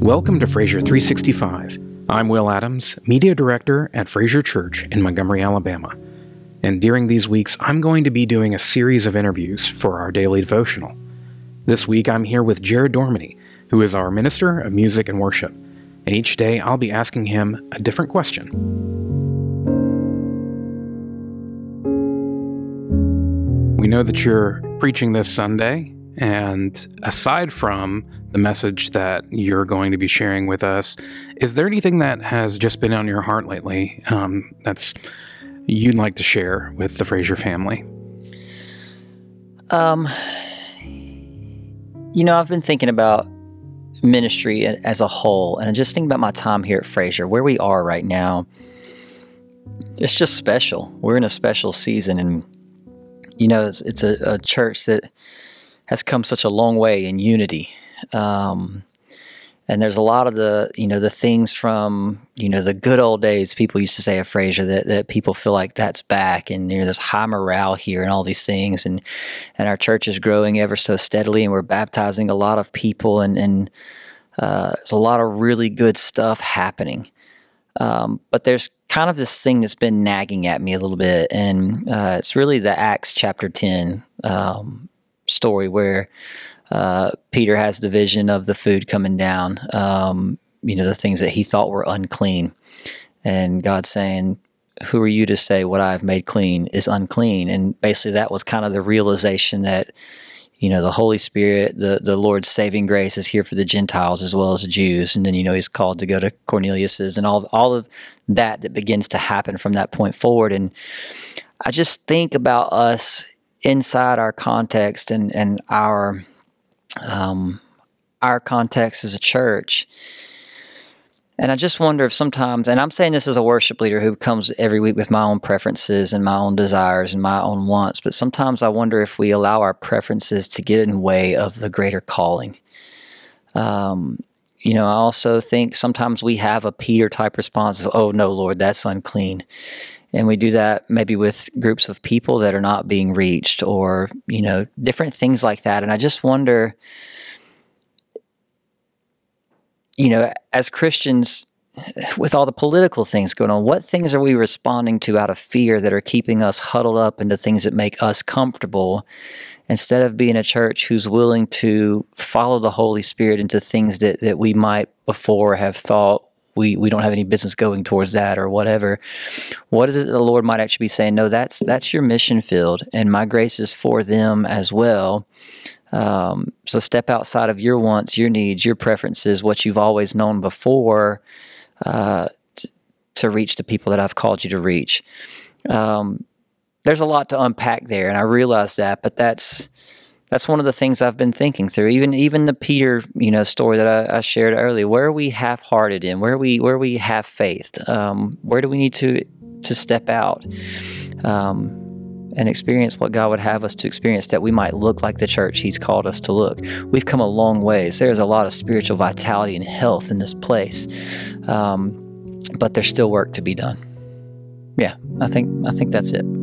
Welcome to Fraser 365. I'm Will Adams, Media Director at Fraser Church in Montgomery, Alabama. And during these weeks, I'm going to be doing a series of interviews for our daily devotional. This week, I'm here with Jared Dorminey, who is our Minister of Music and Worship. And each day, I'll be asking him a different question. We know that you're preaching this Sunday, and aside from the message that you're going to be sharing with us, is there anything that has just been on your heart lately that's you'd like to share with the Fraser family? I've been thinking about ministry as a whole, and just thinking about my time here at Fraser, where we are right now. It's just special. We're in a special season, and it's a church that has come such a long way in unity. And there's a lot of the things from, the good old days people used to say at Fraser that people feel like that's back, and there's high morale here and all these things. And our church is growing ever so steadily, and we're baptizing a lot of people, and there's a lot of really good stuff happening. But there's kind of this thing that's been nagging at me a little bit, and it's really the Acts chapter 10 story where Peter has the vision of the food coming down, the things that he thought were unclean. And God saying, "Who are you to say what I've made clean is unclean?" And basically that was kind of the realization that, the Holy Spirit, the Lord's saving grace is here for the Gentiles as well as the Jews. And then, he's called to go to Cornelius's and all of that begins to happen from that point forward. And I just think about us inside our context and our context as a church. And I just wonder if sometimes, and I'm saying this as a worship leader who comes every week with my own preferences and my own desires and my own wants, but sometimes I wonder if we allow our preferences to get in the way of the greater calling. I also think sometimes we have a Peter-type response of, "Oh, no, Lord, that's unclean." And we do that maybe with groups of people that are not being reached or, different things like that. And I just wonder, as Christians, with all the political things going on, what things are we responding to out of fear that are keeping us huddled up into things that make us comfortable, instead of being a church who's willing to follow the Holy Spirit into things that we might before have thought, we don't have any business going towards that or whatever. What is it that the Lord might actually be saying? No, that's your mission field, and my grace is for them as well. So step outside of your wants, your needs, your preferences, what you've always known before, to reach the people that I've called you to reach. There's a lot to unpack there, and I realize that, but that's one of the things I've been thinking through. Even the Peter, story that I shared earlier. Where are we half-hearted in? Where are we half faith? Where do we need to step out and experience what God would have us to experience, that we might look like the church He's called us to look? We've come a long ways. There's a lot of spiritual vitality and health in this place, but there's still work to be done. Yeah, I think that's it.